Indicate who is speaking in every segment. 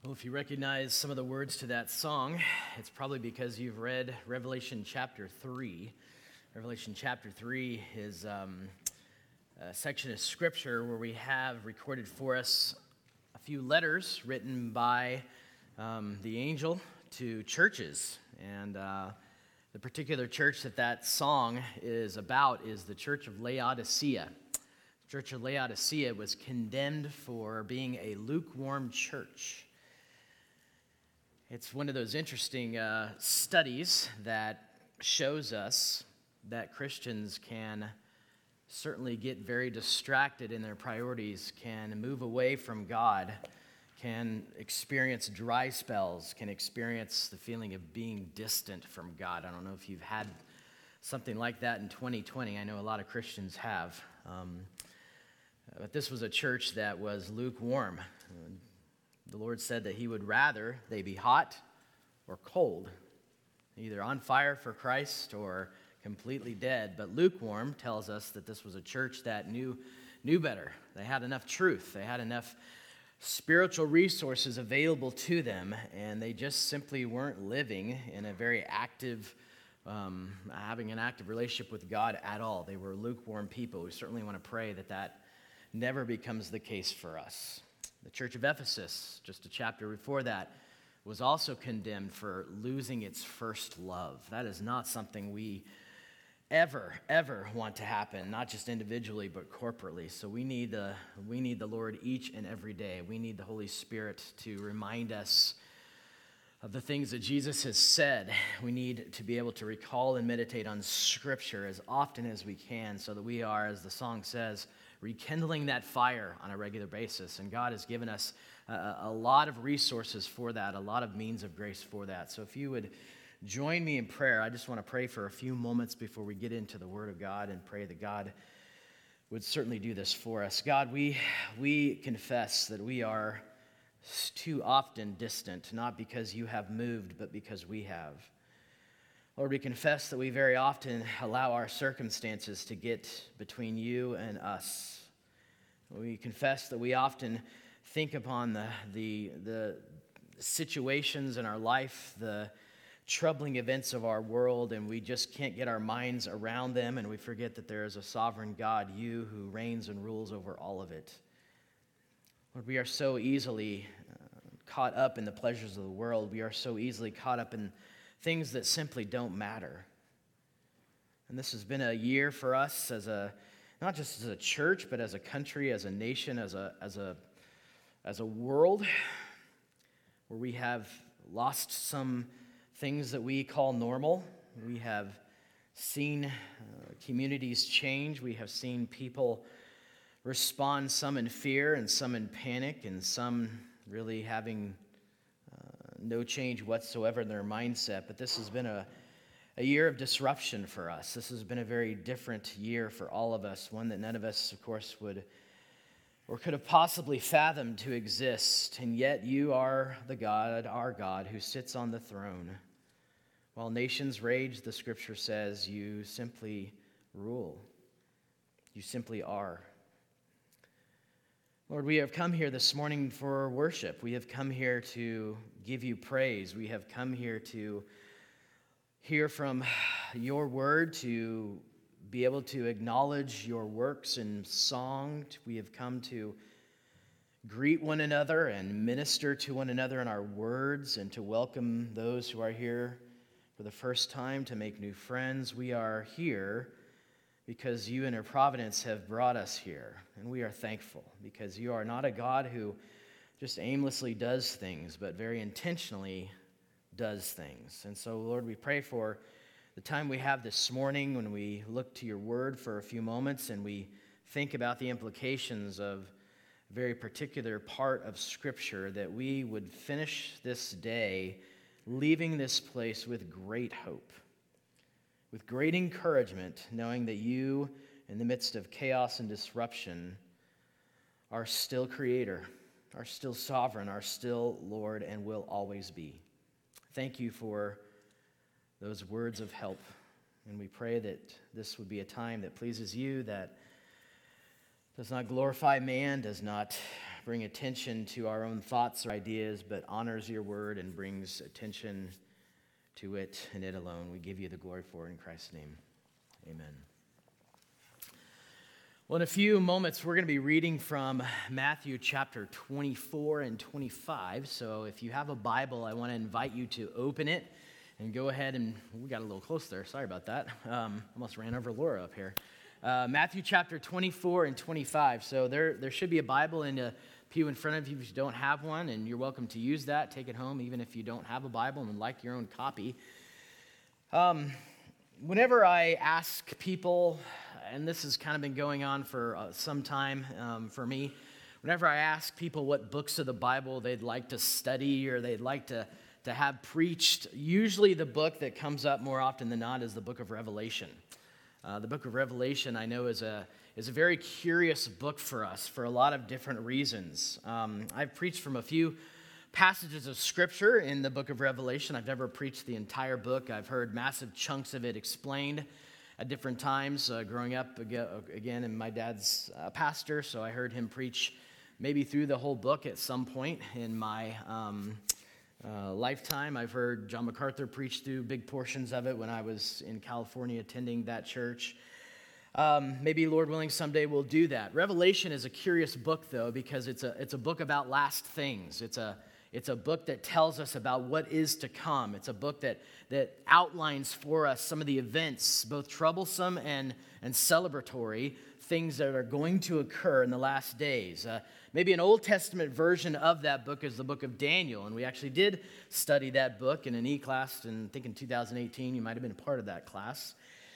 Speaker 1: Well, if you recognize some of the words to that song, it's probably because you've read Revelation chapter 3. Revelation chapter 3 is a section of scripture where we have recorded for us a few letters written by the angel to churches. And the particular church that song is about is the Church of Laodicea. The Church of Laodicea was condemned for being a lukewarm church. It's one of those interesting studies that shows us that Christians can certainly get very distracted in their priorities, can move away from God, can experience dry spells, can experience the feeling of being distant from God. I don't know if you've had something like that in 2020. I know a lot of Christians have. But this was a church that was lukewarm. The Lord said that he would rather they be hot or cold, either on fire for Christ or completely dead. But lukewarm tells us that this was a church that knew better. They had enough truth. They had enough spiritual resources available to them, and they just simply weren't living in a very active, having an active relationship with God at all. They were lukewarm people. We certainly want to pray that never becomes the case for us. The Church of Ephesus, just a chapter before that, was also condemned for losing its first love. That is not something we ever want to happen, not just individually, but corporately. So we need the Lord each and every day. We need the Holy Spirit to remind us of the things that Jesus has said. We need to be able to recall and meditate on Scripture as often as we can so that we are, as the song says, rekindling that fire on a regular basis. And God has given us a lot of resources for that, a lot of means of grace for that. So if you would join me in prayer, I just want to pray for a few moments before we get into the Word of God and pray that God would certainly do this for us. God, we confess that we are too often distant, not because you have moved, but because we have. Lord, we confess that we very often allow our circumstances to get between you and us. We confess that we often think upon the situations in our life, the troubling events of our world, and we just can't get our minds around them, and we forget that there is a sovereign God, you who reigns and rules over all of it. Lord, we are so easily caught up in the pleasures of the world. We are so easily caught up in things that simply don't matter. And this has been a year for us not just as a church, but as a country, as a nation, as a world, where we have lost some things that we call normal. We have seen communities change. We have seen people respond, some in fear and some in panic, and some really having no change whatsoever in their mindset. But this has been a year of disruption for us. This has been a very different year for all of us, one that none of us, of course, would or could have possibly fathomed to exist. And yet you are the God, our God, who sits on the throne. While nations rage, the Scripture says, you simply rule. You simply are. Lord, we have come here this morning for worship. We have come here to give you praise. We have come here to hear from your word, to be able to acknowledge your works in song. We have come to greet one another and minister to one another in our words and to welcome those who are here for the first time, to make new friends. We are here because you in your providence have brought us here, and we are thankful because you are not a God who just aimlessly does things, but very intentionally does things. And so, Lord, we pray for the time we have this morning when we look to your word for a few moments and we think about the implications of a very particular part of Scripture, that we would finish this day leaving this place with great hope, with great encouragement, knowing that you, in the midst of chaos and disruption, are still Creator, are still Sovereign, are still Lord, and will always be. Thank you for those words of help, and we pray that this would be a time that pleases you, that does not glorify man, does not bring attention to our own thoughts or ideas, but honors your word and brings attention to it and it alone. We give you the glory for it in Christ's name. Amen. Well, in a few moments, we're going to be reading from Matthew chapter 24 and 25. So if you have a Bible, I want to invite you to open it and go ahead and, we got a little close there. Sorry about that. Almost ran over Laura up here. Matthew chapter 24 and 25. So there should be a Bible in the pew in front of you if you don't have one, and you're welcome to use that. Take it home even if you don't have a Bible and would like your own copy. Whenever I ask people, and this has kind of been going on for some time for me, whenever I ask people what books of the Bible they'd like to study or they'd like to have preached, usually the book that comes up more often than not is the book of Revelation. The book of Revelation, I know, is a very curious book for us for a lot of different reasons. I've preached from a few passages of Scripture in the book of Revelation. I've never preached the entire book. I've heard massive chunks of it explained at different times. Growing up, again, and my dad's a pastor, so I heard him preach maybe through the whole book at some point in my lifetime. I've heard John MacArthur preach through big portions of it when I was in California attending that church. Maybe, Lord willing, someday we'll do that. Revelation is a curious book, though, because it's a book about last things. It's a book that tells us about what is to come. It's a book that outlines for us some of the events, both troublesome and celebratory, things that are going to occur in the last days. Maybe an Old Testament version of that book is the book of Daniel, and we actually did study that book in an E-class, and I think in 2018 you might have been a part of that class.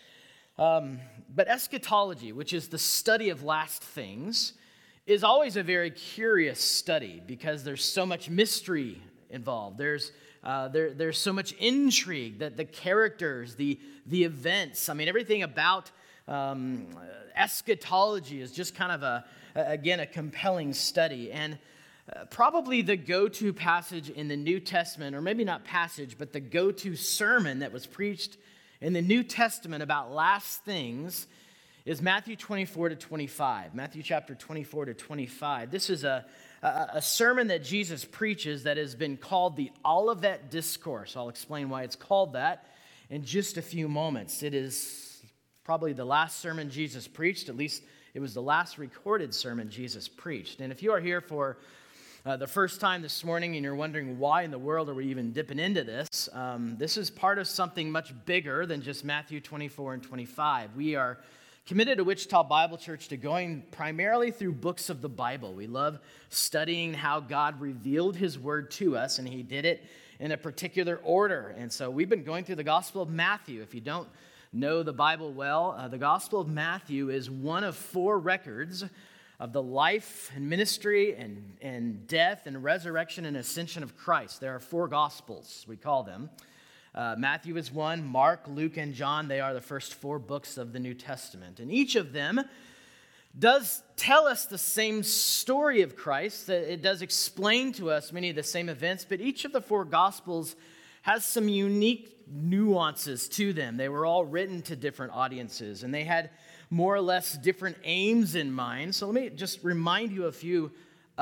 Speaker 1: But eschatology, which is the study of last things, is always a very curious study because there's so much mystery involved. There's so much intrigue, that the characters, the events, everything about eschatology is just kind of a compelling study. And probably the go-to passage in the New Testament, or maybe not passage, but the go-to sermon that was preached in the New Testament about last things is Matthew 24 to 25. Matthew chapter 24 to 25. This is a sermon that Jesus preaches that has been called the Olivet Discourse. I'll explain why it's called that in just a few moments. It is probably the last sermon Jesus preached. At least it was the last recorded sermon Jesus preached. And if you are here for the first time this morning and you're wondering why in the world are we even dipping into this, this is part of something much bigger than just Matthew 24 and 25. We are committed to Wichita Bible Church to going primarily through books of the Bible. We love studying how God revealed his word to us, and he did it in a particular order. And so we've been going through the Gospel of Matthew. If you don't know the Bible well, the Gospel of Matthew is one of four records of the life and ministry and death and resurrection and ascension of Christ. There are four Gospels, we call them. Matthew is one, Mark, Luke, and John. They are the first four books of the New Testament. And each of them does tell us the same story of Christ. It does explain to us many of the same events, but each of the four Gospels has some unique nuances to them. They were all written to different audiences, and they had more or less different aims in mind. So let me just remind you a few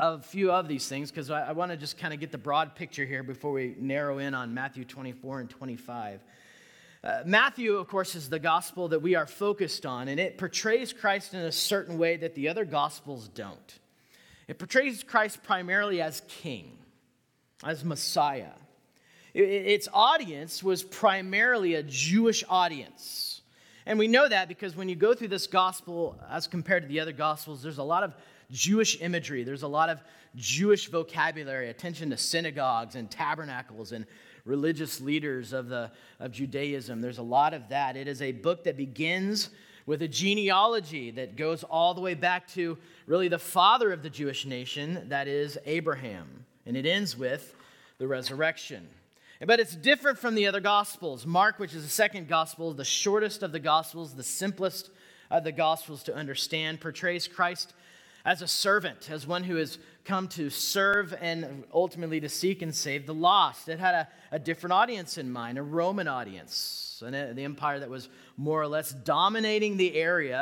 Speaker 1: of these things, because I want to just kind of get the broad picture here before we narrow in on Matthew 24 and 25. Matthew, of course, is the gospel that we are focused on, and it portrays Christ in a certain way that the other gospels don't. It portrays Christ primarily as king, as Messiah. Its audience was primarily a Jewish audience. And we know that because when you go through this gospel as compared to the other gospels, there's a lot of Jewish imagery. There's a lot of Jewish vocabulary, attention to synagogues and tabernacles and religious leaders of Judaism. There's a lot of that. It is a book that begins with a genealogy that goes all the way back to really the father of the Jewish nation, that is Abraham. And it ends with the resurrection. But it's different from the other Gospels. Mark, which is the second Gospel, the shortest of the Gospels, the simplest of the Gospels to understand, portrays Christ as a servant, as one who has come to serve and ultimately to seek and save the lost. It had a different audience in mind, a Roman audience, and the empire that was more or less dominating the area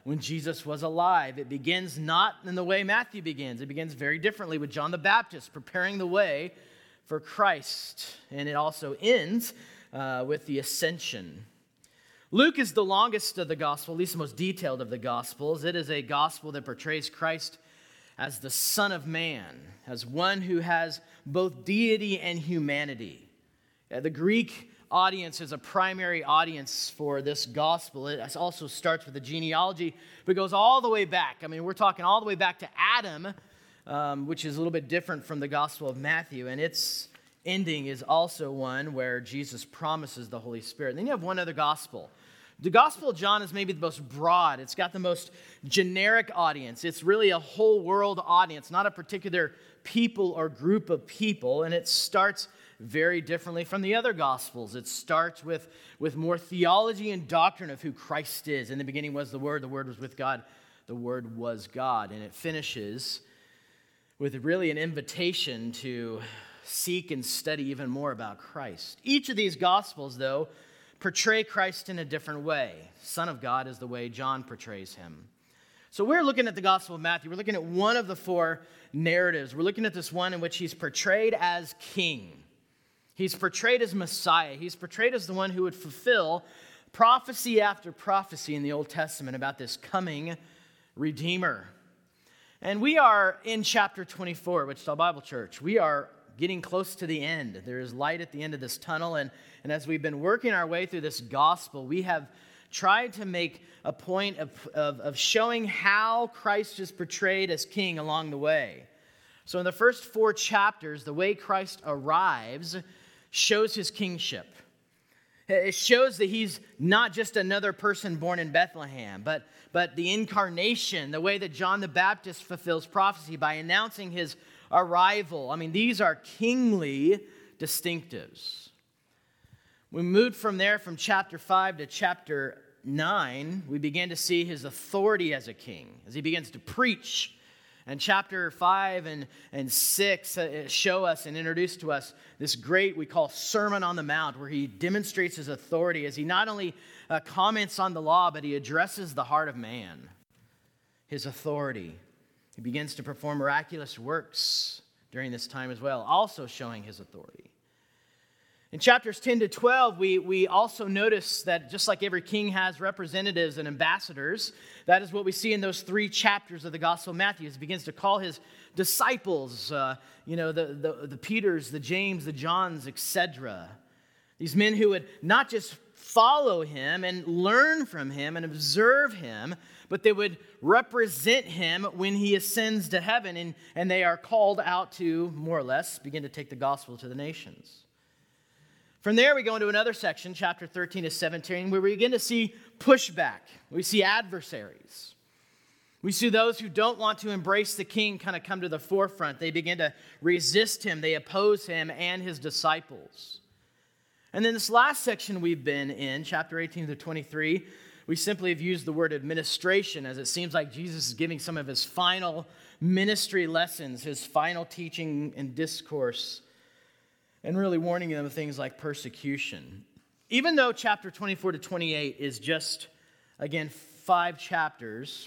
Speaker 1: when Jesus was alive. It begins not in the way Matthew begins. It begins very differently with John the Baptist preparing the way for Christ. And it also ends with the ascension. Luke is the longest of the gospel, at least the most detailed of the gospels. It is a gospel that portrays Christ as the Son of Man, as one who has both deity and humanity. The Greek audience is a primary audience for this gospel. It also starts with a genealogy, but goes all the way back. I mean, we're talking all the way back to Adam, which is a little bit different from the Gospel of Matthew, and its ending is also one where Jesus promises the Holy Spirit. And then you have one other gospel. The Gospel of John is maybe the most broad. It's got the most generic audience. It's really a whole world audience, not a particular people or group of people, and it starts very differently from the other Gospels. It starts with more theology and doctrine of who Christ is. In the beginning was the Word was with God, the Word was God. And it finishes with really an invitation to seek and study even more about Christ. Each of these Gospels, though, portray Christ in a different way. Son of God is the way John portrays him. So we're looking at the Gospel of Matthew. We're looking at one of the four narratives. We're looking at this one in which he's portrayed as king. He's portrayed as Messiah. He's portrayed as the one who would fulfill prophecy after prophecy in the Old Testament about this coming Redeemer. And we are in chapter 24, Wichita Bible Church. We are getting close to the end. There is light at the end of this tunnel. And as we've been working our way through this gospel, we have tried to make a point of showing how Christ is portrayed as king along the way. So in the first 4 chapters, the way Christ arrives shows his kingship. It shows that he's not just another person born in Bethlehem, but the incarnation, the way that John the Baptist fulfills prophecy by announcing his arrival. I mean, these are kingly distinctives. We moved from there from chapter 5 to chapter 9. We began to see his authority as a king as he begins to preach. And chapter 5 and 6 show us and introduce to us this great, we call Sermon on the Mount, where he demonstrates his authority as he not only comments on the law, but he addresses the heart of man, his authority. He begins to perform miraculous works during this time as well, also showing his authority. In chapters 10 to 12, we also notice that just like every king has representatives and ambassadors, that is what we see in those 3 chapters of the Gospel of Matthew. He begins to call his disciples, the Peters, the James, the Johns, etc. These men who would not just follow him and learn from him and observe him, but they would represent him when he ascends to heaven, and they are called out to, more or less, begin to take the gospel to the nations. From there, we go into another section, chapter 13 to 17, where we begin to see pushback. We see adversaries. We see those who don't want to embrace the king kind of come to the forefront. They begin to resist him. They oppose him and his disciples. And then this last section we've been in, chapter 18 to 23, we simply have used the word administration, as it seems like Jesus is giving some of his final ministry lessons, his final teaching and discourse, and really warning them of things like persecution. Even though chapter 24 to 28 is just, again, 5 chapters,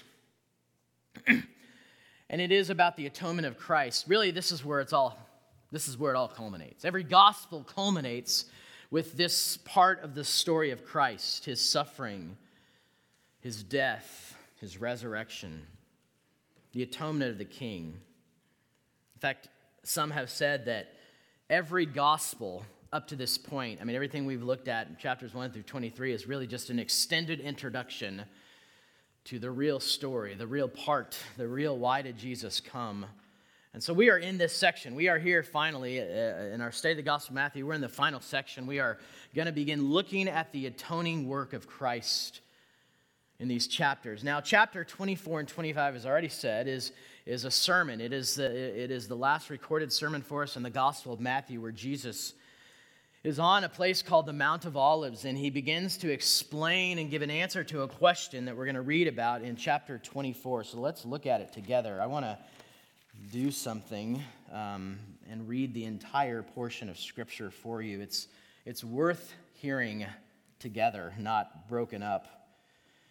Speaker 1: and it is about the atonement of Christ, really this is where it all culminates. Every gospel culminates with this part of the story of Christ, his suffering, his death, his resurrection, the atonement of the King. In fact, some have said that every gospel up to this point, everything we've looked at in chapters 1 through 23 is really just an extended introduction to the real story, the real part, the real why did Jesus come. And so we are in this section. We are here finally in our study of the Gospel of Matthew. We're in the final section. We are going to begin looking at the atoning work of Christ in these chapters. Now, chapter 24 and 25, as I already said, is a sermon. It is the last recorded sermon for us in the Gospel of Matthew, where Jesus is on a place called the Mount of Olives, and he begins to explain and give an answer to a question that we're going to read about in chapter 24. So let's look at it together. I want to do something and read the entire portion of Scripture for you. It's worth hearing together, not broken up.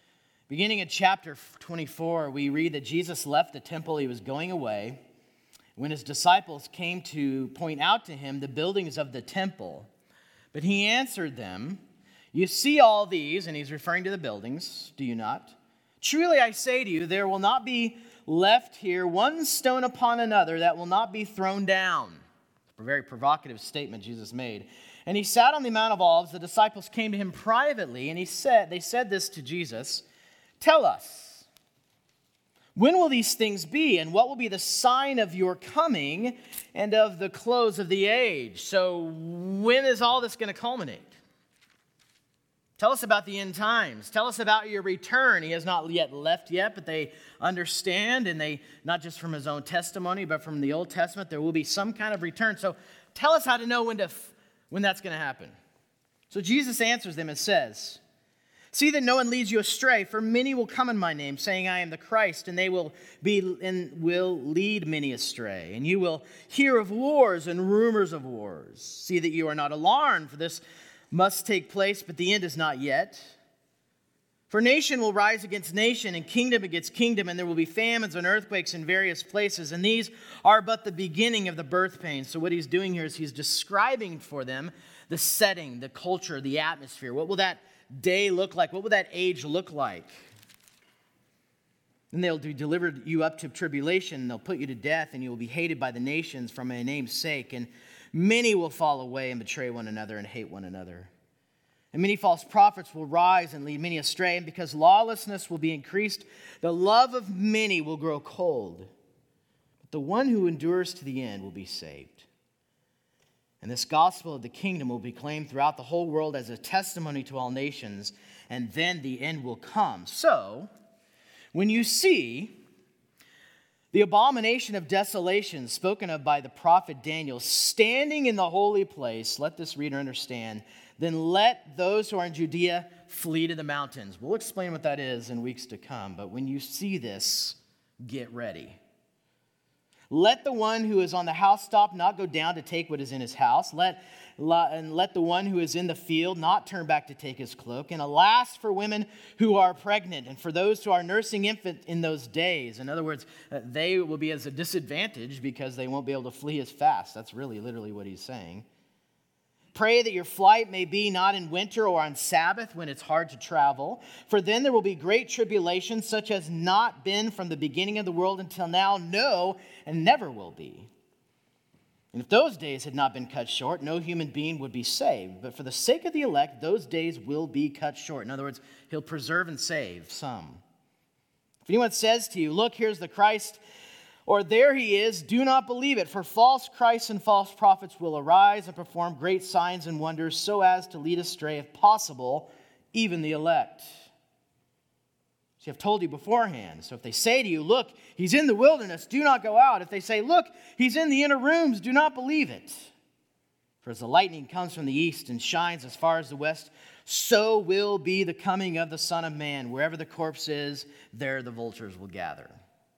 Speaker 1: Beginning at chapter 24, we read that Jesus left the temple. He was going away when his disciples came to point out to him the buildings of the temple. But he answered them, "You see all these," and he's referring to the buildings, "do you not? Truly I say to you, there will not be left here one stone upon another that will not be thrown down." It's a very provocative statement Jesus made. And he sat on the Mount of Olives. The disciples came to him privately, and they said this to Jesus, "Tell us, when will these things be, and what will be the sign of your coming and of the close of the age?" So when is all this going to culminate? Tell us about the end times. Tell us about your return. He has not yet left yet, but they understand, and they, not just from his own testimony, but from the Old Testament, there will be some kind of return. So tell us how to know when that's going to happen. So Jesus answers them and says, "See that no one leads you astray, for many will come in my name, saying, 'I am the Christ,' and they will lead many astray. And you will hear of wars and rumors of wars. See that you are not alarmed, for this must take place, but the end is not yet. For nation will rise against nation, and kingdom against kingdom, and there will be famines and earthquakes in various places, and these are but the beginning of the birth pains." So what he's doing here is he's describing for them the setting, the culture, the atmosphere. What will that day look like? What will that age look like? And they'll deliver you up to tribulation. They'll put you to death, and you will be hated by the nations for my name's sake. And many will fall away and betray one another and hate one another. And many false prophets will rise and lead many astray. And because lawlessness will be increased, the love of many will grow cold. But the one who endures to the end will be saved. And this gospel of the kingdom will be proclaimed throughout the whole world as a testimony to all nations, and then the end will come. So, when you see the abomination of desolation spoken of by the prophet Daniel standing in the holy place, let this reader understand, then let those who are in Judea flee to the mountains. We'll explain what that is in weeks to come, but when you see this, get ready. Let the one who is on the housetop not go down to take what is in his house. Let the one who is in the field not turn back to take his cloak. And alas for women who are pregnant and for those who are nursing infant in those days. In other words, they will be as a disadvantage because they won't be able to flee as fast. That's really literally what he's saying. Pray that your flight may be not in winter or on Sabbath when it's hard to travel, for then there will be great tribulation such as not been from the beginning of the world until now, no, and never will be. And if those days had not been cut short, no human being would be saved. But for the sake of the elect, those days will be cut short. In other words, he'll preserve and save some. If anyone says to you, "Look, here's the Christ," or "There he is," do not believe it, for false Christs and false prophets will arise and perform great signs and wonders so as to lead astray, if possible, even the elect. See, I've told you beforehand. So if they say to you, "Look, he's in the wilderness," do not go out. If they say, "Look, he's in the inner rooms," do not believe it. For as the lightning comes from the east and shines as far as the west, so will be the coming of the Son of Man. Wherever the corpse is, there the vultures will gather.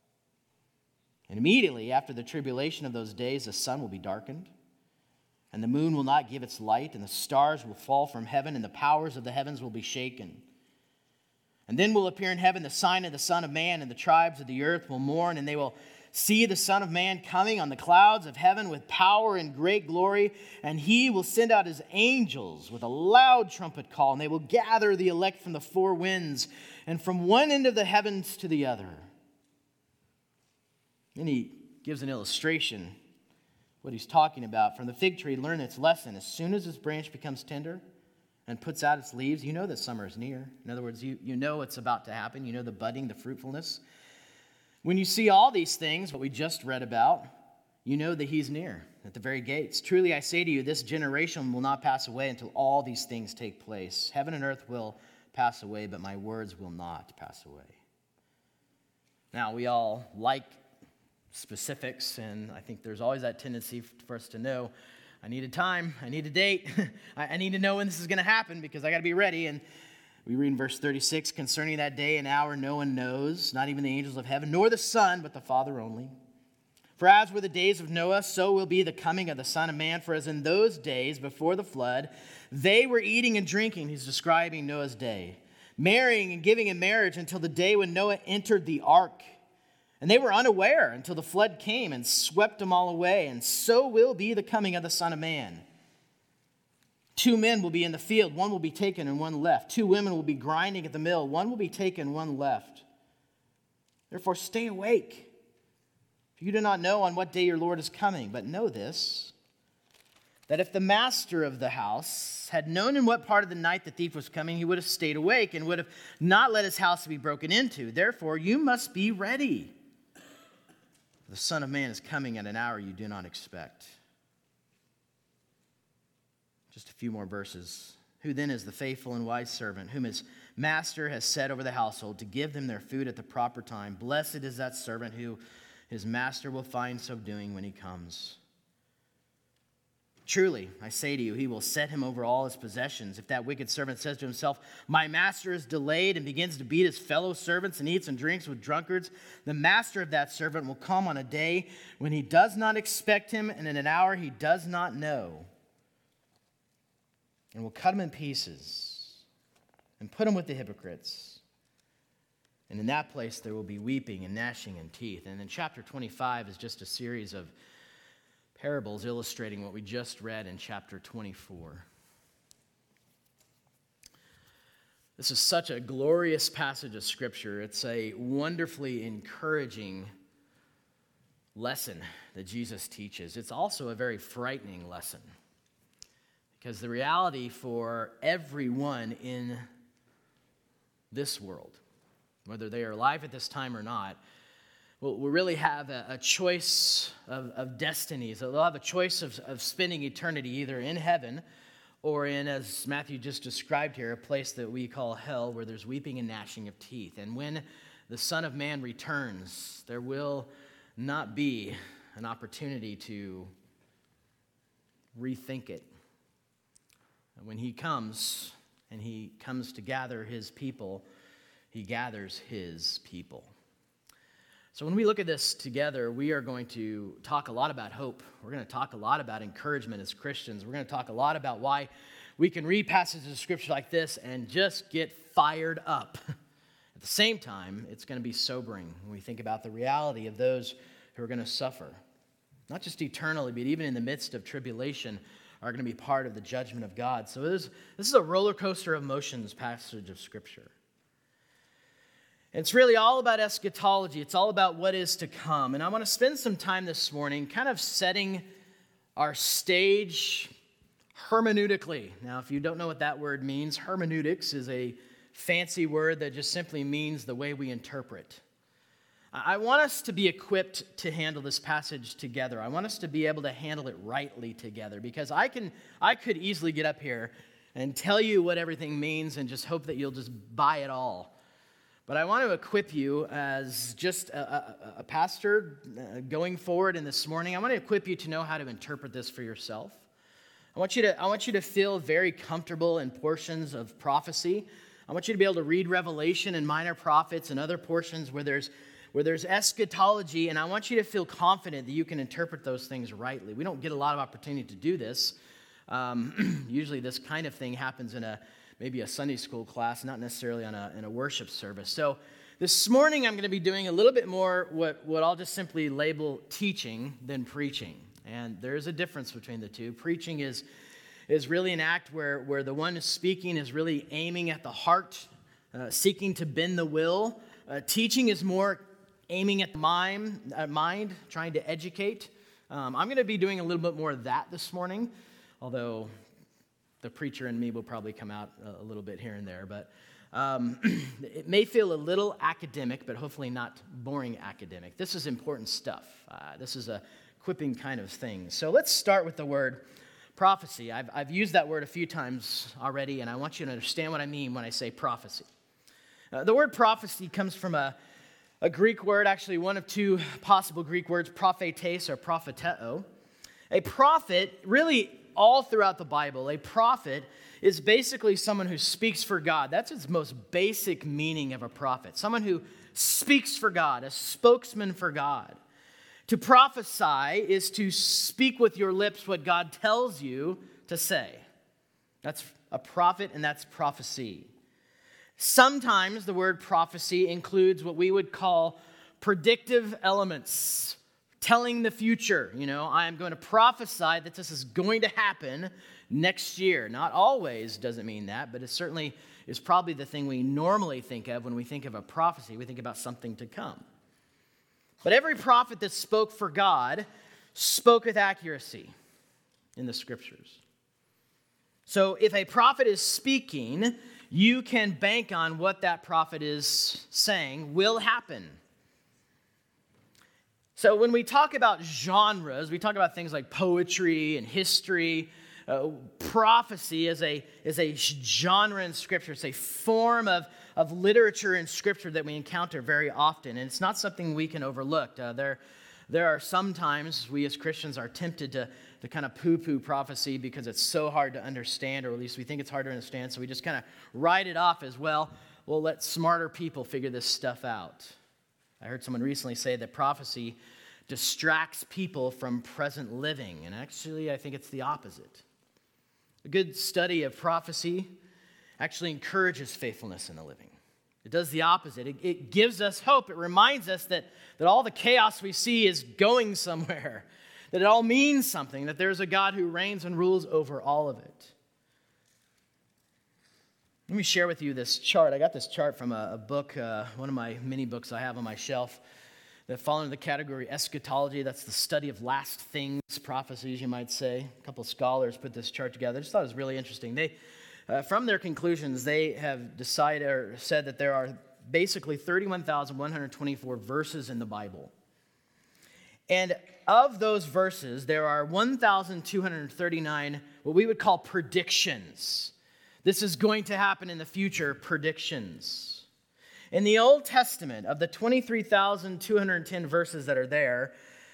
Speaker 1: And immediately after the tribulation of those days, the sun will be darkened, and the moon will not give its light, and the stars will fall from heaven, and the powers of the heavens will be shaken. And then will appear in heaven the sign of the Son of Man, and the tribes of the earth will mourn, and they will see the Son of Man coming on the clouds of heaven with power and great glory, and he will send out his angels with a loud trumpet call, and they will gather the elect from the four winds, and from one end of the heavens to the other. Then he gives an illustration, what he's talking about. From the fig tree, learn its lesson. As soon as its branch becomes tender and puts out its leaves, you know that summer is near. In other words, you know it's about to happen. You know the budding, the fruitfulness. When you see all these things, what we just read about, you know that he's near, at the very gates. Truly I say to you, this generation will not pass away until all these things take place. Heaven and earth will pass away, but my words will not pass away. Now, we all like specifics, and I think there's always that tendency for us to know, I need a time, I need a date, I need to know when this is going to happen because I got to be ready. And we read in verse 36, concerning that day and hour no one knows, not even the angels of heaven, nor the Son, but the Father only. For as were the days of Noah, so will be the coming of the Son of Man. For as in those days before the flood, they were eating and drinking. He's describing Noah's day. marrying and giving in marriage until the day when Noah entered the ark. And they were unaware until the flood came and swept them all away. And so will be the coming of the Son of Man. 2 men will be in the field, one will be taken and one left. 2 women will be grinding at the mill, one will be taken, one left. Therefore, stay awake. For you do not know on what day your Lord is coming. But know this, that if the master of the house had known in what part of the night the thief was coming, he would have stayed awake and would have not let his house be broken into. Therefore, you must be ready. The Son of Man is coming at an hour you do not expect. Just a few more verses. Who then is the faithful and wise servant, whom his master has set over the household to give them their food at the proper time? Blessed is that servant who his master will find so doing when he comes. Truly, I say to you, he will set him over all his possessions. If that wicked servant says to himself, my master is delayed, and begins to beat his fellow servants and eats and drinks with drunkards, the master of that servant will come on a day when he does not expect him, and in an hour he does not know, and will cut him in pieces and put him with the hypocrites. And in that place there will be weeping and gnashing of teeth. And then chapter 25 is just a series of parables illustrating what we just read in chapter 24. This is such a glorious passage of Scripture. It's a wonderfully encouraging lesson that Jesus teaches. It's also a very frightening lesson, because the reality for everyone in this world, whether they are alive at this time or not, will really have a choice of destinies. They'll have a choice of spending eternity either in heaven or in, as Matthew just described here, a place that we call hell, where there's weeping and gnashing of teeth. And when the Son of Man returns, there will not be an opportunity to rethink it. When he comes, and he comes to gather his people, he gathers his people. So when we look at this together, we are going to talk a lot about hope. We're going to talk a lot about encouragement as Christians. We're going to talk a lot about why we can read passages of Scripture like this and just get fired up. At the same time, it's going to be sobering when we think about the reality of those who are going to suffer, not just eternally, but even in the midst of tribulation, are going to be part of the judgment of God. So this is a roller coaster of emotions passage of Scripture. It's really all about eschatology. It's all about what is to come. And I want to spend some time this morning kind of setting our stage hermeneutically. Now, if you don't know what that word means, hermeneutics is a fancy word that just simply means the way we interpret. I want us to be equipped to handle this passage together. I want us to be able to handle it rightly together, because I could easily get up here and tell you what everything means and just hope that you'll just buy it all. But I want to equip you as just a pastor going forward in this morning. I want to equip you to know how to interpret this for yourself. I want you to feel very comfortable in portions of prophecy. I want you to be able to read Revelation and minor prophets and other portions where there's eschatology, and I want you to feel confident that you can interpret those things rightly. We don't get a lot of opportunity to do this. Usually this kind of thing happens in maybe a Sunday school class, not necessarily in a worship service. So this morning I'm going to be doing a little bit more what I'll just simply label teaching than preaching. And there's a difference between the two. Preaching is really an act where the one speaking is really aiming at the heart, seeking to bend the will. Teaching is more aiming at the mind, trying to educate. I'm going to be doing a little bit more of that this morning, although the preacher in me will probably come out a little bit here and there. But it may feel a little academic, but hopefully not boring academic. This is important stuff. This is a equipping kind of thing. So let's start with the word prophecy. I've used that word a few times already, and I want you to understand what I mean when I say prophecy. The word prophecy comes from a Greek word, actually one of two possible Greek words, prophetes or propheteo. A prophet, really all throughout the Bible, a prophet is basically someone who speaks for God. That's its most basic meaning of a prophet. Someone who speaks for God, a spokesman for God. To prophesy is to speak with your lips what God tells you to say. That's a prophet, and that's prophecy. Sometimes the word prophecy includes what we would call predictive elements, telling the future. I am going to prophesy that this is going to happen next year. Not always doesn't mean that, but it certainly is probably the thing we normally think of when we think of a prophecy. We think about something to come. But every prophet that spoke for God spoke with accuracy in the scriptures. So if a prophet is speaking, you can bank on what that prophet is saying will happen. So when we talk about genres, we talk about things like poetry and history. Prophecy is a genre in Scripture. It's a form of literature in Scripture that we encounter very often, and it's not something we can overlook. There are sometimes we as Christians are tempted to kind of poo-poo prophecy because it's so hard to understand, or at least we think it's hard to understand, so we just kind of write it off as, well, we'll let smarter people figure this stuff out. I heard someone recently say that prophecy distracts people from present living, and actually I think it's the opposite. A good study of prophecy actually encourages faithfulness in the living. It does the opposite. It gives us hope. It reminds us that all the chaos we see is going somewhere, that it all means something, that there's a God who reigns and rules over all of it. Let me share with you this chart. I got this chart from a book, one of my many books I have on my shelf that fall into the category eschatology. That's the study of last things, prophecies, you might say. A couple of scholars put this chart together. I just thought it was really interesting. They, from their conclusions, they have decided or said that there are basically 31,124 verses in the Bible. And of those verses, there are 1,239 what we would call predictions. This is going to happen in the future, predictions. In the Old Testament, of the 23,210 verses that are there,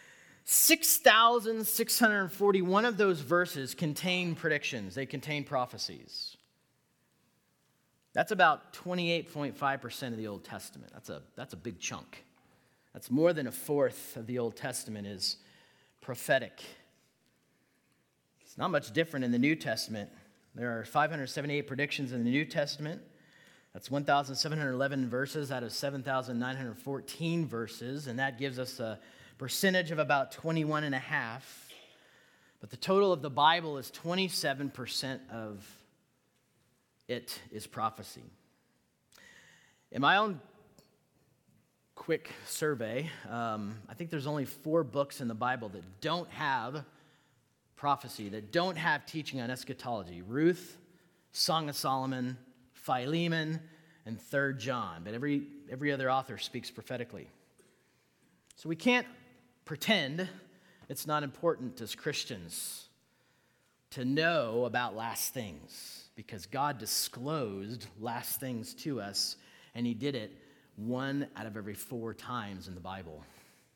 Speaker 1: 6,641 of those verses contain predictions. They contain prophecies. That's about 28.5% of the Old Testament. That's a big chunk. That's more than a fourth of the Old Testament is prophetic. It's not much different in the New Testament. There are 578 predictions in the New Testament. That's 1,711 verses out of 7,914 verses, and that gives us a percentage of about 21.5. But the total of the Bible is 27% of it is prophecy. In my own quick survey, I think there's only 4 books in the Bible that don't have prophecy, that don't have teaching on eschatology. Ruth, Song of Solomon, Philemon, and 3 John. But every other author speaks prophetically. So we can't pretend it's not important as Christians to know about last things, because God disclosed last things to us, and he did it 1 out of every 4 times in the Bible.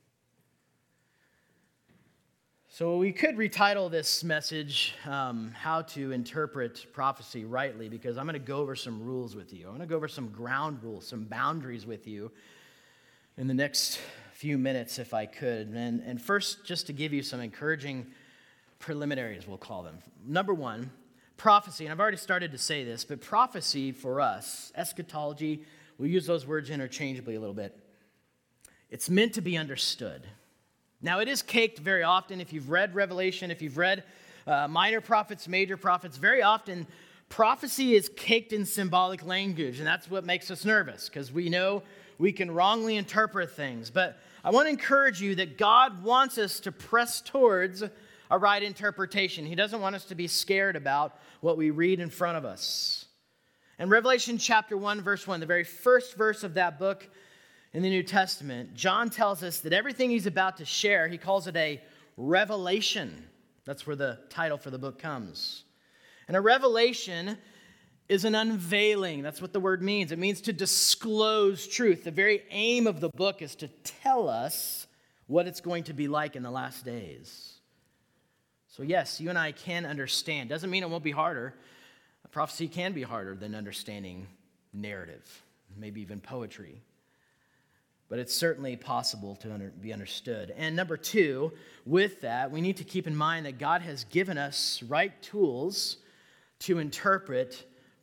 Speaker 1: So we could retitle this message, How to Interpret Prophecy Rightly, because I'm going to go over some rules with you. I'm going to go over some ground rules, some boundaries with you in the next few minutes, if I could. And first, just to give you some encouraging preliminaries, we'll call them. Number 1, prophecy, and I've already started to say this, but prophecy for us, eschatology, we use those words interchangeably a little bit. It's meant to be understood. Now, it is caked very often. If you've read Revelation, if you've read minor prophets, major prophets, very often prophecy is caked in symbolic language, and that's what makes us nervous, because we know we can wrongly interpret things. But I want to encourage you that God wants us to press towards a right interpretation. He doesn't want us to be scared about what we read in front of us. In Revelation chapter 1, verse 1, the very first verse of that book in the New Testament, John tells us that everything he's about to share, he calls it a revelation. That's where the title for the book comes. And a revelation is an unveiling. That's what the word means. It means to disclose truth. The very aim of the book is to tell us what it's going to be like in the last days. So yes, you and I can understand. Doesn't mean it won't be harder. Prophecy can be harder than understanding narrative, maybe even poetry. But it's certainly possible to be understood. And number 2, with that, we need to keep in mind that God has given us right tools to interpret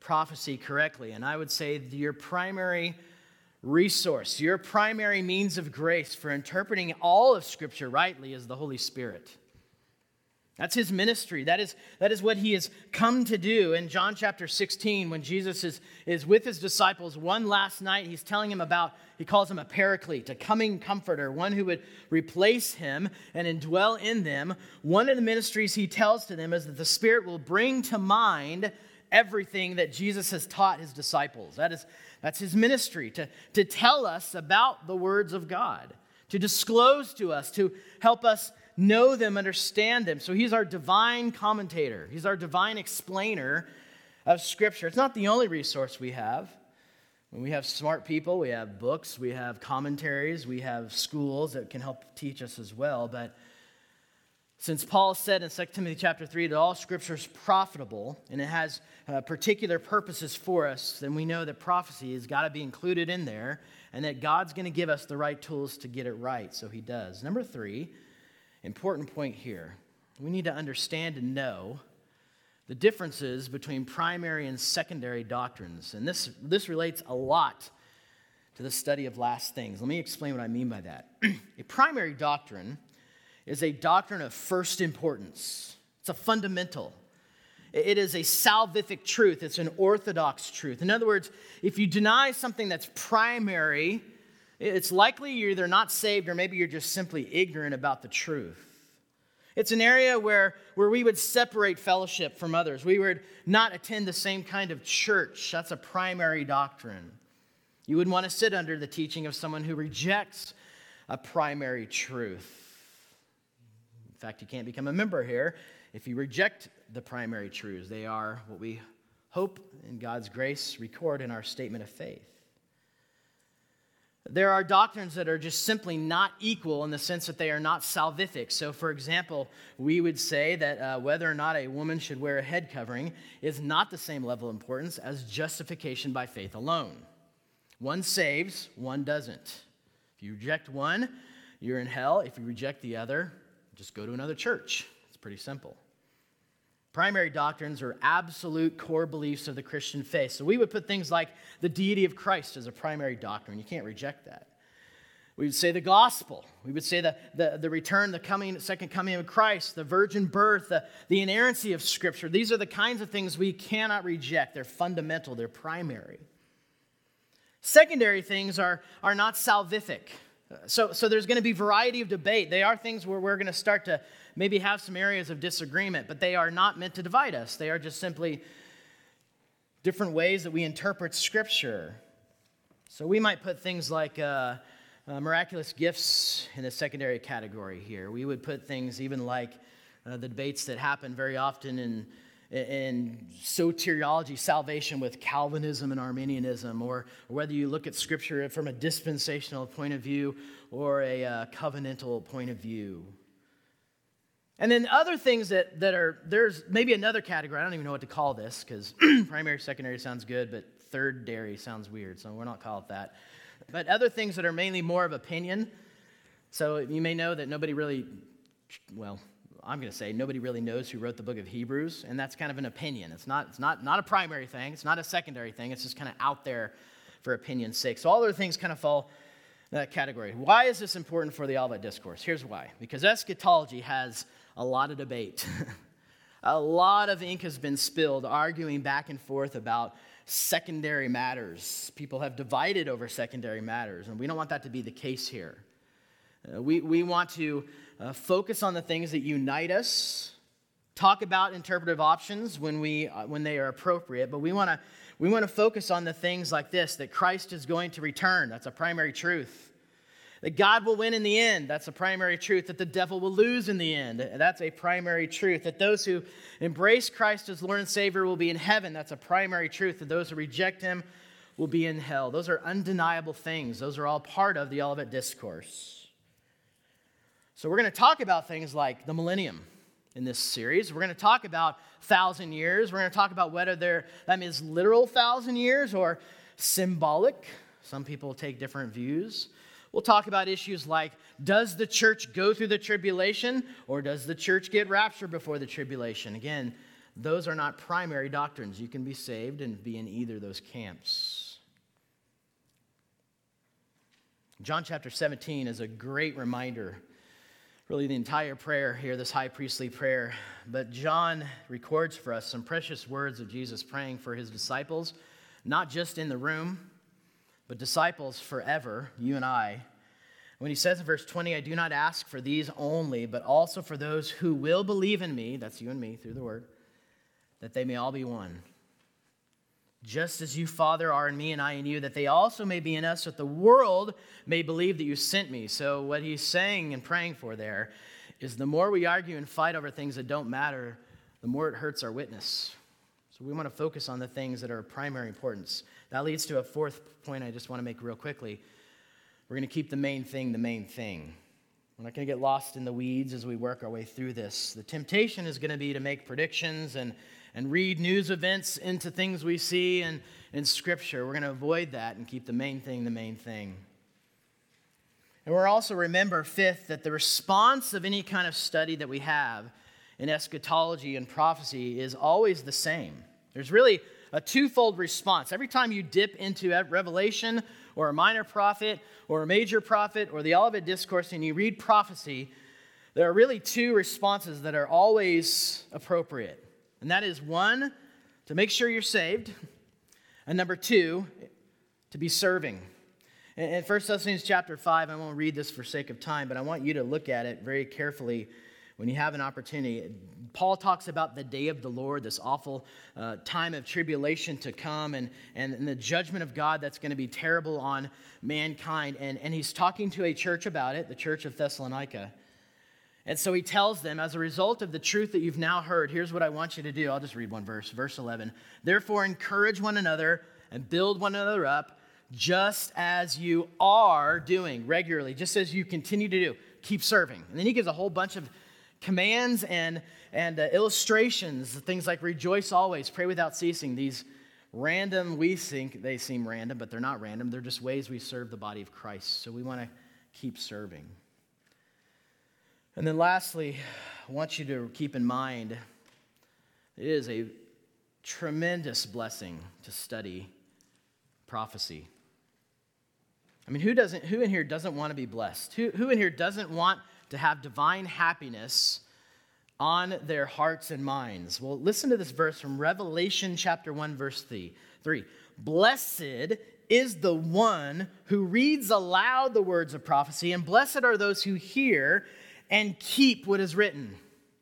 Speaker 1: prophecy correctly. And I would say your primary resource, your primary means of grace for interpreting all of Scripture rightly is the Holy Spirit. That's his ministry. That is what he has come to do. In John chapter 16, when Jesus is with his disciples one last night, he's telling him about, he calls him a paraclete, a coming comforter, one who would replace him and indwell in them. One of the ministries he tells to them is that the Spirit will bring to mind everything that Jesus has taught his disciples. That's his ministry, to tell us about the words of God, to disclose to us, to help us know them, understand them. So he's our divine commentator. He's our divine explainer of Scripture. It's not the only resource we have. When we have smart people, we have books, we have commentaries, we have schools that can help teach us as well. But since Paul said in 2 Timothy chapter 3 that all Scripture is profitable and it has particular purposes for us, then we know that prophecy has got to be included in there and that God's going to give us the right tools to get it right. So he does. Number 3, important point here. We need to understand and know the differences between primary and secondary doctrines. And this relates a lot to the study of last things. Let me explain what I mean by that. A primary doctrine is a doctrine of first importance. It's a fundamental. It is a salvific truth. It's an orthodox truth. In other words, if you deny something that's primary, it's likely you're either not saved or maybe you're just simply ignorant about the truth. It's an area where we would separate fellowship from others. We would not attend the same kind of church. That's a primary doctrine. You wouldn't want to sit under the teaching of someone who rejects a primary truth. In fact, you can't become a member here if you reject the primary truths. They are what we hope in God's grace record in our statement of faith. There are doctrines that are just simply not equal in the sense that they are not salvific. So, for example, we would say that whether or not a woman should wear a head covering is not the same level of importance as justification by faith alone. One saves, one doesn't. If you reject one, you're in hell. If you reject the other, just go to another church. It's pretty simple. Primary doctrines are absolute core beliefs of the Christian faith. So we would put things like the deity of Christ as a primary doctrine. You can't reject that. We would say the gospel. We would say the return, the second coming of Christ, the virgin birth, the inerrancy of Scripture. These are the kinds of things we cannot reject. They're fundamental. They're primary. Secondary things are not salvific. So there's going to be variety of debate. They are things where we're going to start to maybe have some areas of disagreement, but they are not meant to divide us. They are just simply different ways that we interpret Scripture. So we might put things like miraculous gifts in a secondary category here. We would put things even like the debates that happen very often in soteriology, salvation with Calvinism and Arminianism, or whether you look at Scripture from a dispensational point of view or a covenantal point of view. And then other things that are, there's maybe another category, I don't even know what to call this, because primary, secondary sounds good, but third-dary sounds weird, so we're not call it that. But other things that are mainly more of opinion. So you may know that nobody really knows who wrote the book of Hebrews, and that's kind of an opinion. It's not a primary thing. It's not a secondary thing. It's just kind of out there for opinion's sake. So all other things kind of fall in that category. Why is this important for the Olivet Discourse? Here's why. Because eschatology has a lot of debate. A lot of ink has been spilled arguing back and forth about secondary matters. People have divided over secondary matters, and we don't want that to be the case here. We want to focus on the things that unite us, talk about interpretive options when they are appropriate, but we want to focus on the things like this, that Christ is going to return. That's a primary truth. That God will win in the end. That's a primary truth. That the devil will lose in the end. That's a primary truth. That those who embrace Christ as Lord and Savior will be in heaven. That's a primary truth. That those who reject Him will be in hell. Those are undeniable things. Those are all part of the Olivet Discourse. So we're going to talk about things like the millennium in this series. We're going to talk about 1,000 years. We're going to talk about whether that means literal 1,000 years or symbolic. Some people take different views. We'll talk about issues like, does the church go through the tribulation or does the church get raptured before the tribulation? Again, those are not primary doctrines. You can be saved and be in either of those camps. John chapter 17 is a great reminder, really the entire prayer here, this high priestly prayer. But John records for us some precious words of Jesus praying for his disciples, not just in the room, but disciples forever, you and I. When he says in verse 20, I do not ask for these only, but also for those who will believe in me, that's you and me through the word, that they may all be one. Just as you, Father, are in me and I in you, that they also may be in us, that the world may believe that you sent me. So what he's saying and praying for there is the more we argue and fight over things that don't matter, the more it hurts our witness. So we want to focus on the things that are of primary importance. That leads to a fourth point I just want to make real quickly. We're going to keep the main thing the main thing. We're not going to get lost in the weeds as we work our way through this. The temptation is going to be to make predictions and read news events into things we see in Scripture. We're going to avoid that and keep the main thing the main thing. And we're also remember, fifth, that the response of any kind of study that we have in eschatology and prophecy is always the same. There's really a twofold response. Every time you dip into Revelation or a minor prophet or a major prophet or the Olivet Discourse and you read prophecy, there are really two responses that are always appropriate. And that is, one, to make sure you're saved, and number two, to be serving. In 1 Thessalonians chapter 5, I won't read this for sake of time, but I want you to look at it very carefully when you have an opportunity. Paul talks about the day of the Lord, this awful time of tribulation to come, and the judgment of God that's going to be terrible on mankind. And he's talking to a church about it, the church of Thessalonica. And so he tells them, as a result of the truth that you've now heard, here's what I want you to do. I'll just read one verse, verse 11. Therefore, encourage one another and build one another up, just as you are doing regularly, just as you continue to do. Keep serving. And then he gives a whole bunch of commands and illustrations, things like rejoice always, pray without ceasing. These random, we think they seem random, but they're not random. They're just ways we serve the body of Christ. So we want to keep serving. And then lastly, I want you to keep in mind, it is a tremendous blessing to study prophecy. I mean, who in here doesn't want to be blessed? Who in here doesn't want to have divine happiness on their hearts and minds? Well, listen to this verse from Revelation chapter 1, verse 3. Blessed is the one who reads aloud the words of prophecy, and blessed are those who hear and keep what is written.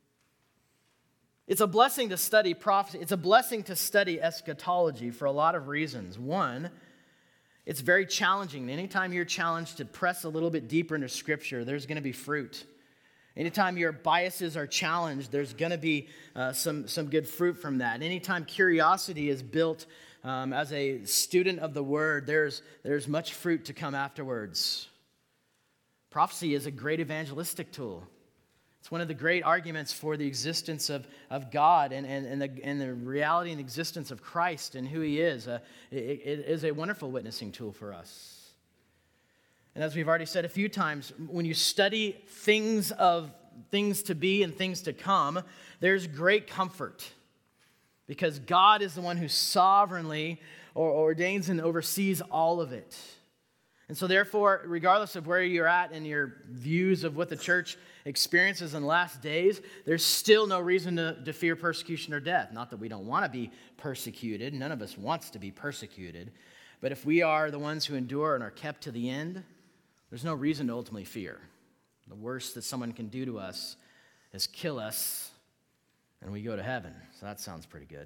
Speaker 1: It's a blessing to study prophecy. It's a blessing to study eschatology for a lot of reasons. One, it's very challenging. Anytime you're challenged to press a little bit deeper into Scripture, there's going to be fruit. Anytime your biases are challenged, there's going to be some good fruit from that. Anytime curiosity is built as a student of the Word, there's much fruit to come afterwards. Prophecy is a great evangelistic tool. It's one of the great arguments for the existence of God and the reality and existence of Christ and who He is. It is a wonderful witnessing tool for us. And as we've already said a few times, when you study things to be and things to come, there's great comfort because God is the one who sovereignly ordains and oversees all of it. And so therefore, regardless of where you're at in your views of what the church experiences in the last days, there's still no reason to fear persecution or death. Not that we don't want to be persecuted. None of us wants to be persecuted. But if we are the ones who endure and are kept to the end, there's no reason to ultimately fear. The worst that someone can do to us is kill us and we go to heaven. So that sounds pretty good.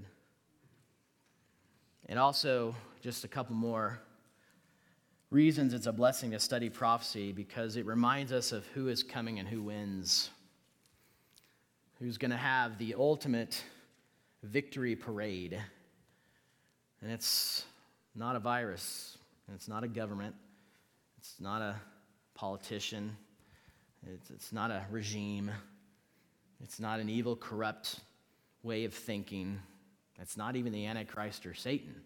Speaker 1: And also, just a couple more reasons it's a blessing to study prophecy, because it reminds us of who is coming and who wins, who's going to have the ultimate victory parade. And it's not a virus, and it's not a government, it's not a politician, it's not a regime, it's not an evil, corrupt way of thinking, it's not even the Antichrist or Satan.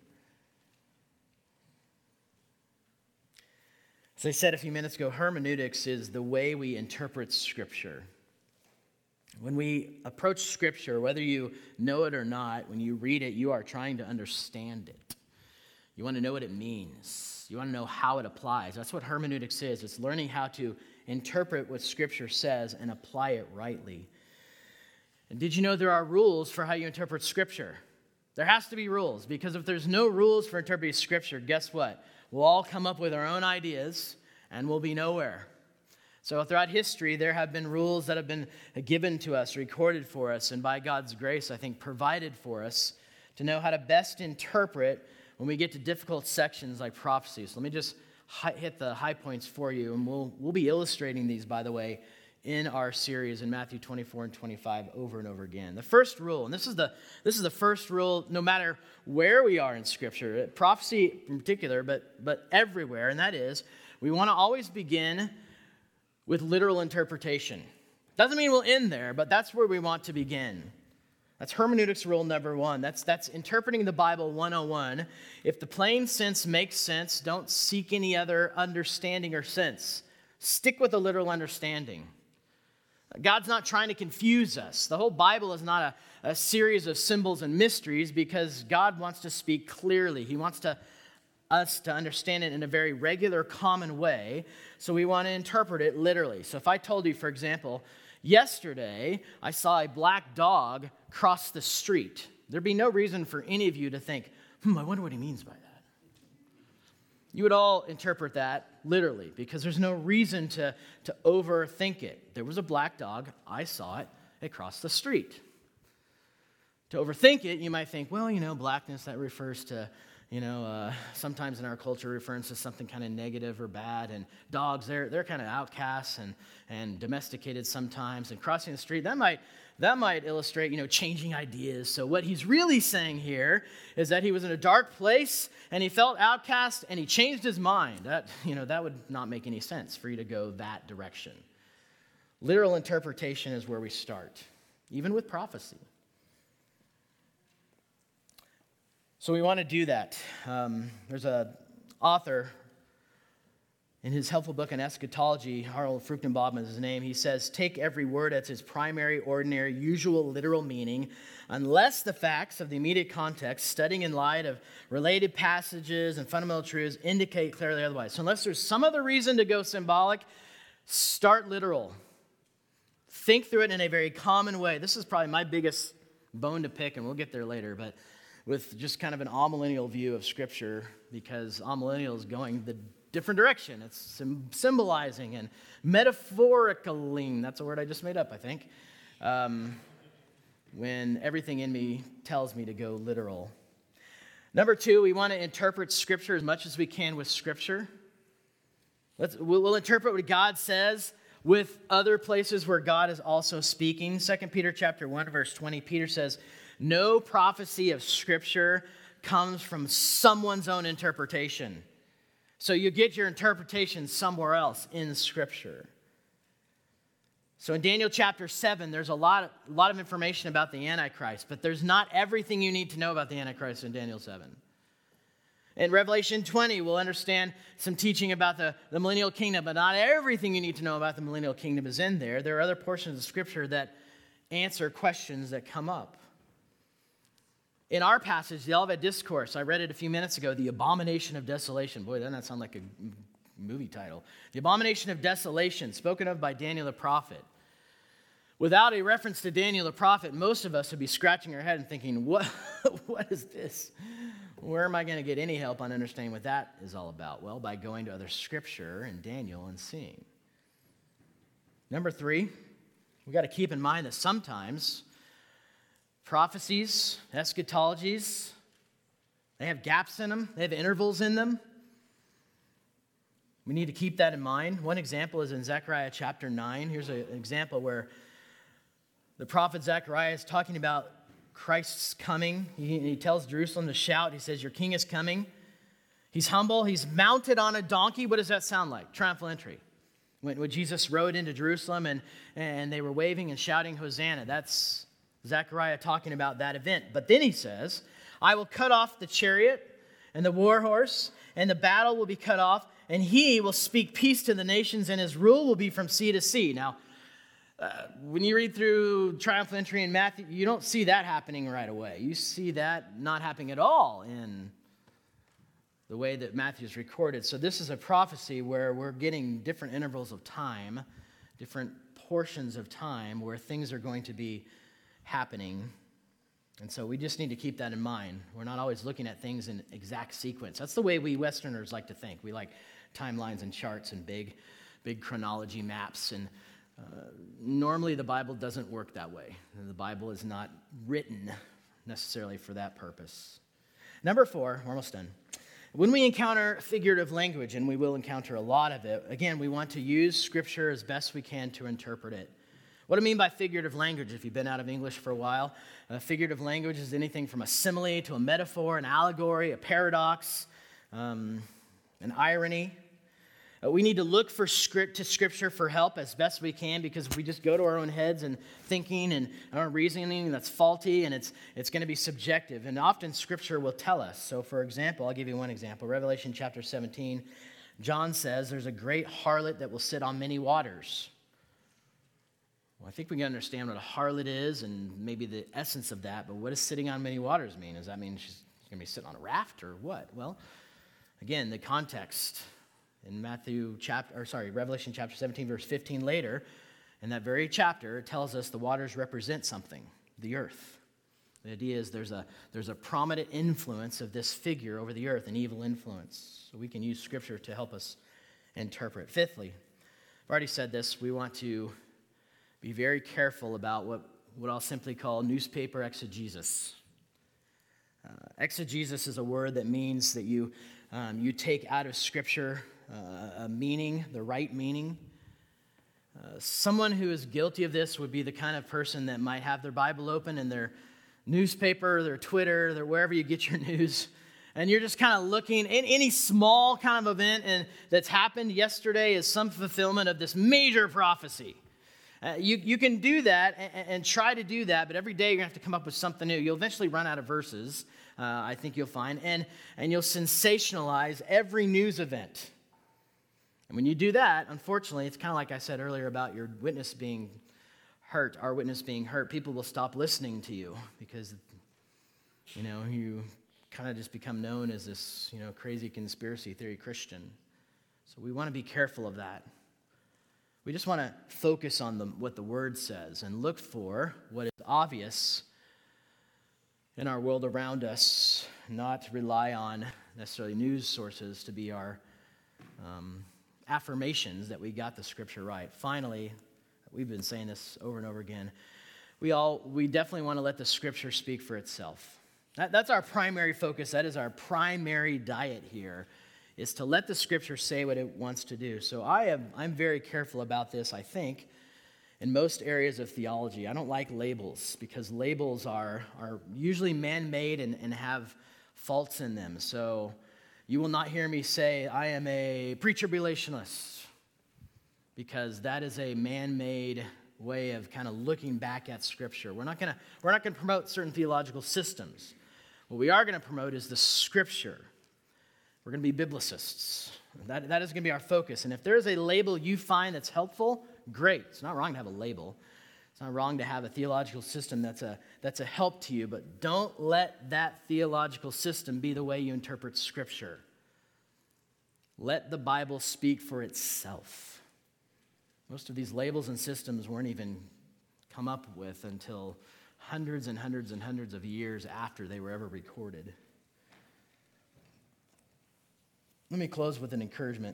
Speaker 1: As I said a few minutes ago, hermeneutics is the way we interpret Scripture. When we approach Scripture, whether you know it or not, when you read it, you are trying to understand it. You want to know what it means. You want to know how it applies. That's what hermeneutics is. It's learning how to interpret what Scripture says and apply it rightly. And did you know there are rules for how you interpret Scripture? There has to be rules, because if there's no rules for interpreting Scripture, guess what? We'll all come up with our own ideas, and we'll be nowhere. So throughout history, there have been rules that have been given to us, recorded for us, and by God's grace, I think, provided for us to know how to best interpret when we get to difficult sections like prophecy. So let me just hit the high points for you, and we'll be illustrating these, by the way, in our series in Matthew 24 and 25 over and over again. The first rule, and this is the first rule no matter where we are in Scripture, prophecy in particular, but everywhere, and that is we want to always begin with literal interpretation. Doesn't mean we'll end there, but that's where we want to begin. That's hermeneutics rule number one. That's interpreting the Bible 101. If the plain sense makes sense, don't seek any other understanding or sense. Stick with the literal understanding. God's not trying to confuse us. The whole Bible is not a series of symbols and mysteries, because God wants to speak clearly. He wants us to understand it in a very regular, common way, so we want to interpret it literally. So if I told you, for example, yesterday I saw a black dog cross the street, there'd be no reason for any of you to think, I wonder what he means by that. You would all interpret that literally, because there's no reason to overthink it. There was a black dog, I saw it, it crossed the street. To overthink it, you might think, blackness, that refers to sometimes in our culture refers to something kind of negative or bad, and dogs, they're kind of outcasts and domesticated sometimes, and crossing the street, that might illustrate, changing ideas. So what he's really saying here is that he was in a dark place, and he felt outcast, and he changed his mind. That would not make any sense for you to go that direction. Literal interpretation is where we start, even with prophecy. So we want to do that. There's an author in his helpful book on eschatology, Harold Fruchtenbaum is his name. He says, take every word as its primary, ordinary, usual, literal meaning, unless the facts of the immediate context, studying in light of related passages and fundamental truths, indicate clearly otherwise. So unless there's some other reason to go symbolic, start literal. Think through it in a very common way. This is probably my biggest bone to pick, and we'll get there later, but with just kind of an amillennial view of Scripture, because amillennial is going the different direction. It's symbolizing and metaphoricaling. That's a word I just made up, I think. When everything in me tells me to go literal. Number two, we want to interpret Scripture as much as we can with Scripture. We'll interpret what God says with other places where God is also speaking. 2 Peter chapter 1, verse 20, Peter says, no prophecy of Scripture comes from someone's own interpretation. So you get your interpretation somewhere else in Scripture. So in Daniel chapter 7, there's a lot of information about the Antichrist, but there's not everything you need to know about the Antichrist in Daniel 7. In Revelation 20, we'll understand some teaching about the millennial kingdom, but not everything you need to know about the millennial kingdom is in there. There are other portions of Scripture that answer questions that come up. In our passage, the Olivet Discourse, I read it a few minutes ago, the abomination of desolation. Boy, doesn't that sound like a movie title. The abomination of desolation, spoken of by Daniel the prophet. Without a reference to Daniel the prophet, most of us would be scratching our head and thinking, what is this? Where am I going to get any help on understanding what that is all about? Well, by going to other Scripture and Daniel and seeing. Number three, we've got to keep in mind that sometimes prophecies, eschatologies, they have gaps in them. They have intervals in them. We need to keep that in mind. One example is in Zechariah chapter 9. Here's an example where the prophet Zechariah is talking about Christ's coming. He tells Jerusalem to shout. He says, your king is coming. He's humble. He's mounted on a donkey. What does that sound like? Triumphal entry. When Jesus rode into Jerusalem and they were waving and shouting, Hosanna. That's Zechariah talking about that event. But then he says, I will cut off the chariot and the war horse, and the battle will be cut off, and he will speak peace to the nations, and his rule will be from sea to sea. Now, When you read through triumphal entry in Matthew, you don't see that happening right away. You see that not happening at all in the way that Matthew is recorded. So this is a prophecy where we're getting different intervals of time, different portions of time where things are going to be happening. And so we just need to keep that in mind. We're not always looking at things in exact sequence. That's the way we Westerners like to think. We like timelines and charts and big chronology maps. And normally the Bible doesn't work that way. The Bible is not written necessarily for that purpose. Number 4, we're almost done. When we encounter figurative language, and we will encounter a lot of it, again, we want to use Scripture as best we can to interpret it. What I mean by figurative language, if you've been out of English for a while, figurative language is anything from a simile to a metaphor, an allegory, a paradox, an irony. We need to look to Scripture for help as best we can, because if we just go to our own heads and thinking and our own reasoning, that's faulty and it's going to be subjective. And often Scripture will tell us. So for example, I'll give you one example. Revelation chapter 17, John says there's a great harlot that will sit on many waters. Well, I think we can understand what a harlot is and maybe the essence of that, but what does sitting on many waters mean? Does that mean she's going to be sitting on a raft or what? Well, again, the context in Revelation chapter 17, verse 15 later, in that very chapter, it tells us the waters represent something, the earth. The idea is there's a prominent influence of this figure over the earth, an evil influence. So we can use Scripture to help us interpret. Fifthly, I've already said this, we want to be very careful about what I'll simply call newspaper exegesis. Exegesis is a word that means that you take out of Scripture a meaning, the right meaning. Someone who is guilty of this would be the kind of person that might have their Bible open in their newspaper, their Twitter, wherever you get your news, and you're just kind of looking at any small kind of event that's happened yesterday is some fulfillment of this major prophecy. You can do that and try to do that, but every day you're going to have to come up with something new. You'll eventually run out of verses, I think you'll find, and you'll sensationalize every news event. And when you do that, unfortunately, it's kind of like I said earlier about your witness being hurt, our witness being hurt. People will stop listening to you because, you kind of just become known as this, crazy conspiracy theory Christian. So we want to be careful of that. We just want to focus on what the Word says and look for what is obvious in our world around us, not rely on necessarily news sources to be our affirmations that we got the Scripture right. Finally, we've been saying this over and over again, we definitely want to let the Scripture speak for itself. That's our primary focus. That is our primary diet here, is to let the Scripture say what it wants to do. So I'm very careful about this, I think, in most areas of theology. I don't like labels because labels are usually man-made and have faults in them. So you will not hear me say, I am a pre-tribulationist, because that is a man-made way of kind of looking back at Scripture. We're not going to promote certain theological systems. What we are going to promote is the Scripture. We're going to be biblicists. That is going to be our focus. And if there is a label you find that's helpful, great. It's not wrong to have a label. It's not wrong to have a theological system that's a help to you, but don't let that theological system be the way you interpret Scripture. Let the Bible speak for itself. Most of these labels and systems weren't even come up with until hundreds and hundreds and hundreds of years after they were ever recorded. Let me close with an encouragement.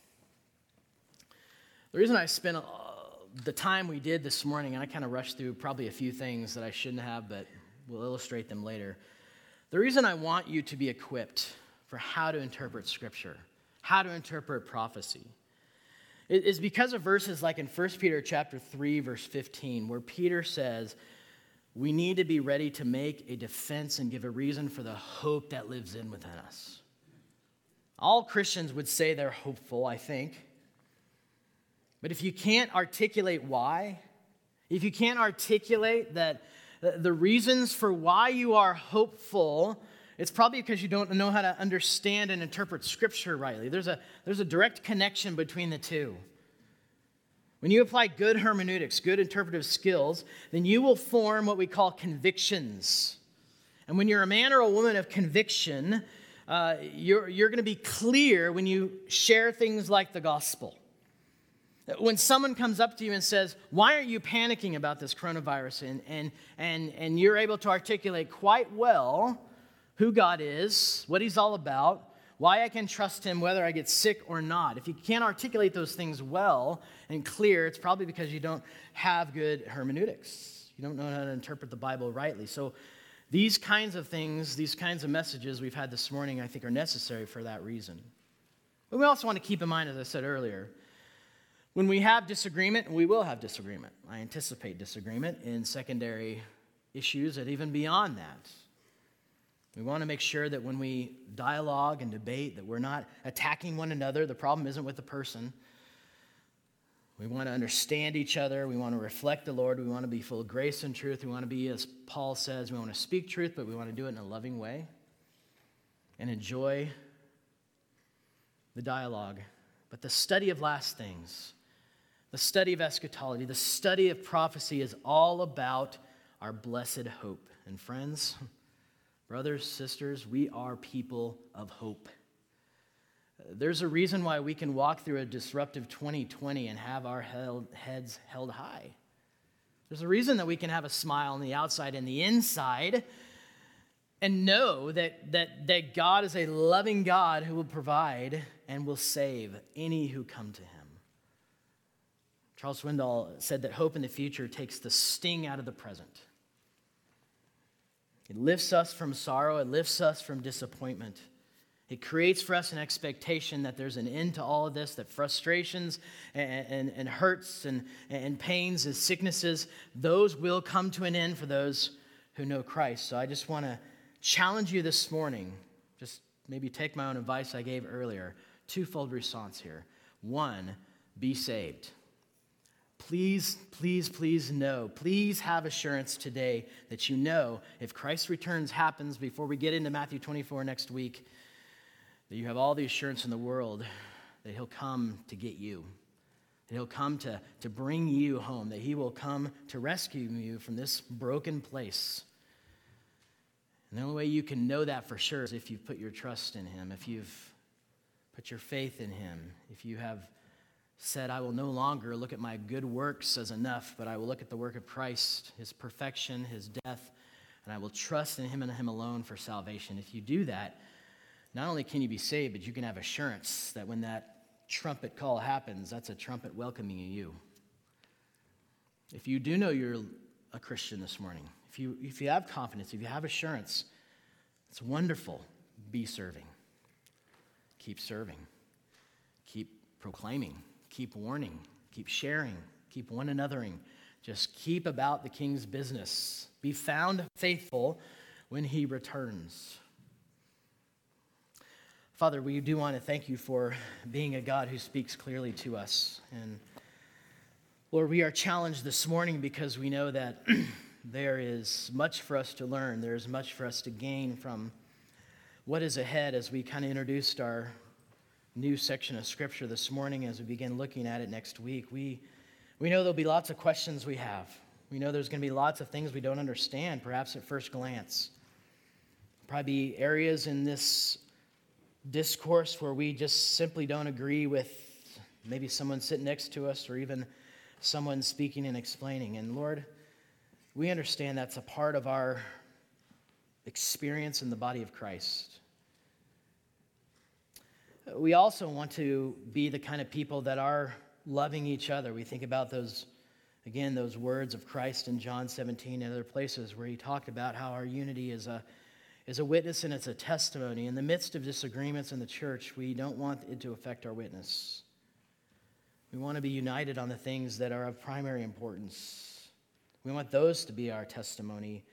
Speaker 1: The reason I spent the time we did this morning, and I kind of rushed through probably a few things that I shouldn't have, but we'll illustrate them later. The reason I want you to be equipped for how to interpret Scripture, how to interpret prophecy, is because of verses like in 1 Peter chapter 3, verse 15, where Peter says, we need to be ready to make a defense and give a reason for the hope that lives in within us. All Christians would say they're hopeful, I think. But if you can't articulate why, if you can't articulate that the reasons for why you are hopeful, it's probably because you don't know how to understand and interpret Scripture rightly. There's a direct connection between the two. when you apply good hermeneutics, good interpretive skills, then you will form what we call convictions. And when you're a man or a woman of conviction, you're going to be clear when you share things like the gospel. When someone comes up to you and says, why aren't you panicking about this coronavirus? And you're able to articulate quite well who God is, what he's all about, why I can trust him whether I get sick or not. If you can't articulate those things well and clear, it's probably because you don't have good hermeneutics. You don't know how to interpret the Bible rightly. So these kinds of things, these kinds of messages we've had this morning, I think are necessary for that reason. But we also want to keep in mind, as I said earlier, when we have disagreement, and we will have disagreement. I anticipate disagreement in secondary issues and even beyond that. We want to make sure that when we dialogue and debate that we're not attacking one another. The problem isn't with the person. We want to understand each other. We want to reflect the Lord. We want to be full of grace and truth. We want to be, as Paul says, we want to speak truth, but we want to do it in a loving way and enjoy the dialogue. But the study of last things, the study of eschatology, the study of prophecy is all about our blessed hope. And friends, brothers, sisters, we are people of hope. There's a reason why we can walk through a disruptive 2020 and have our heads held high. There's a reason that we can have a smile on the outside and the inside and know that God is a loving God who will provide and will save any who come to him. Charles Swindoll said that hope in the future takes the sting out of the present. It lifts us from sorrow. It lifts us from disappointment. It creates for us an expectation that there's an end to all of this, that frustrations and hurts and pains and sicknesses, those will come to an end for those who know Christ. So I just want to challenge you this morning, just maybe take my own advice I gave earlier. Twofold response here. One, be saved. Please, please, please know. Please have assurance today that you know if Christ's returns happens before we get into Matthew 24 next week, that you have all the assurance in the world that he'll come to get you, that he'll come to bring you home, that he will come to rescue you from this broken place. And the only way you can know that for sure is if you've put your trust in him, if you've put your faith in him, if you have said, I will no longer look at my good works as enough, but I will look at the work of Christ, his perfection, his death, and I will trust in him and him alone for salvation. If you do that, not only can you be saved, but you can have assurance that when that trumpet call happens, that's a trumpet welcoming you. If you do know you're a Christian this morning, if you have confidence, if you have assurance, it's wonderful. Be serving. Keep serving. Keep proclaiming. Keep warning. Keep sharing. Keep one anothering. Just keep about the King's business. Be found faithful when he returns. Father, we do want to thank you for being a God who speaks clearly to us. And Lord, we are challenged this morning because we know that there is much for us to learn. There is much for us to gain from what is ahead as we kind of introduced our new section of Scripture this morning as we begin looking at it next week. We know there'll be lots of questions we have. We know there's going to be lots of things we don't understand, perhaps at first glance. Probably be areas in this discourse where we just simply don't agree with maybe someone sitting next to us or even someone speaking and explaining. And Lord, we understand that's a part of our experience in the body of Christ. We also want to be the kind of people that are loving each other. We think about those words of Christ in John 17 and other places where he talked about how our unity is a witness and it's a testimony. In the midst of disagreements in the church, we don't want it to affect our witness. We want to be united on the things that are of primary importance. We want those to be our testimony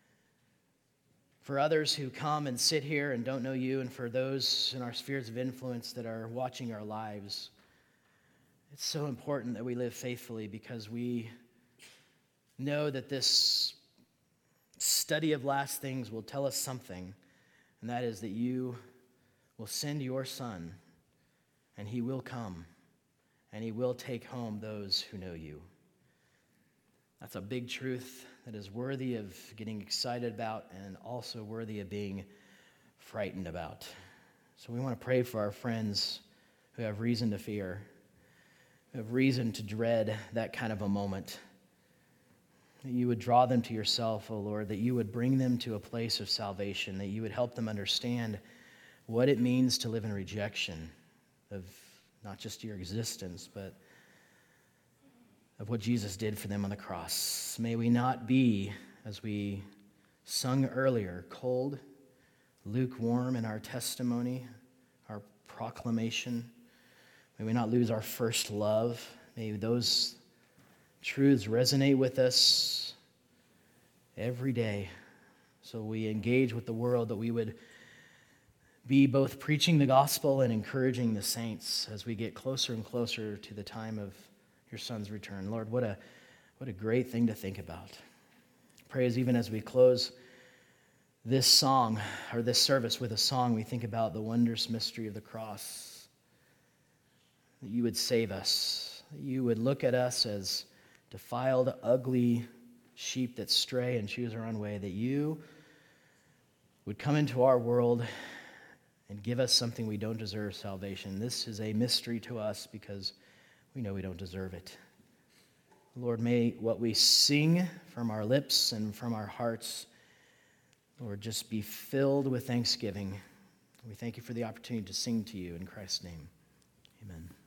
Speaker 1: for others who come and sit here and don't know you, and for those in our spheres of influence that are watching our lives. It's so important that we live faithfully because we know that this study of last things will tell us something, and that is that you will send your Son, and he will come, and he will take home those who know you. That's a big truth that is worthy of getting excited about and also worthy of being frightened about. So we want to pray for our friends who have reason to fear, who have reason to dread that kind of a moment. That you would draw them to yourself, O Lord, that you would bring them to a place of salvation, that you would help them understand what it means to live in rejection of not just your existence, but of what Jesus did for them on the cross. May we not be, as we sung earlier, cold, lukewarm in our testimony, our proclamation. May we not lose our first love. May those truths resonate with us every day. So we engage with the world, that we would be both preaching the gospel and encouraging the saints as we get closer and closer to the time of your Son's return. Lord, what a great thing to think about. Praise, even as we close this song, or this service with a song, we think about the wondrous mystery of the cross. That you would save us. That you would look at us as defiled, ugly sheep that stray and choose our own way. That you would come into our world and give us something we don't deserve, salvation. This is a mystery to us because we know we don't deserve it. Lord, may what we sing from our lips and from our hearts, Lord, just be filled with thanksgiving. We thank you for the opportunity to sing to you in Christ's name. Amen.